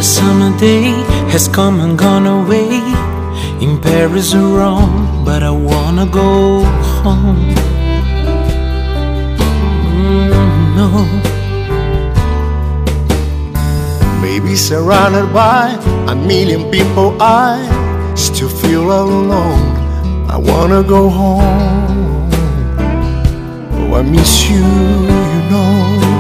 Another summer day has come and gone away in Paris or Rome, but I wanna go home. No. Maybe surrounded by a million people, I still feel all alone. I wanna go home. Oh, I miss you, you know.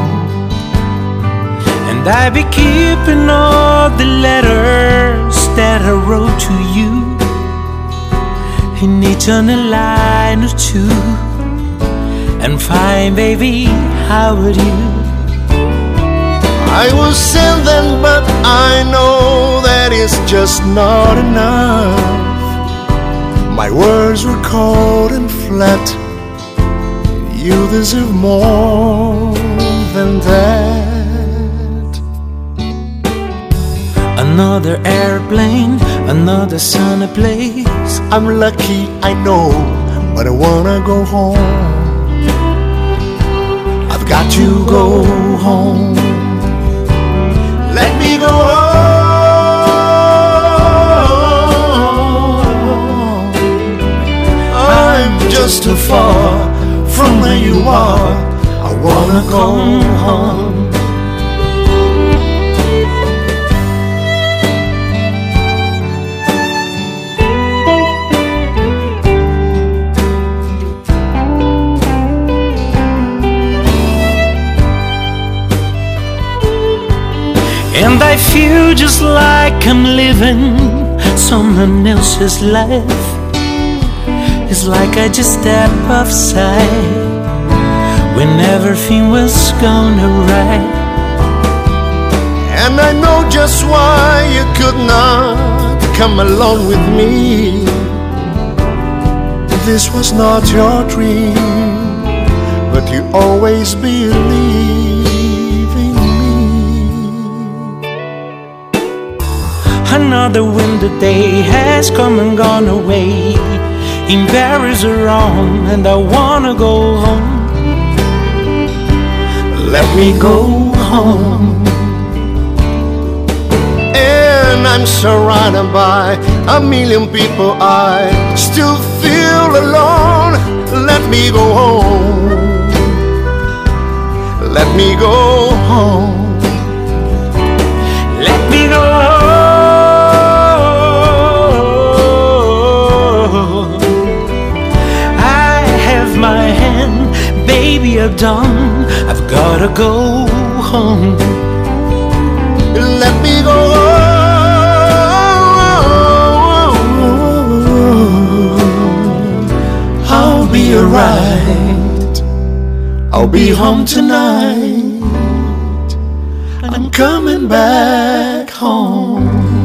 And I be keeping all the letters that I wrote to you in each on a line or two. And fine, baby, how would you? I will send them, but I know that it's just not enough. My words were cold and flat. You deserve more than that. Another airplane, another sunny place. I'm lucky, I know, but I wanna go home. I've got to go home. Let me go home. I'm just too far from where you are. I wanna go home. And I feel just like I'm living someone else's life. It's like I just step outside when everything was gonna right. And I know just why you could not come along with me. This was not your dream, but you always believe in me. Another winter day has come and gone away in Paris or Rome, and I wanna go home. Let me go home. And I'm surrounded by a million people, I still feel alone. Let me go home. Let me go home. Let me go home. I have my hand, baby, you're done. I've gotta go home. Let me go home. I'll be alright. I'll be home tonight. I'm coming back home.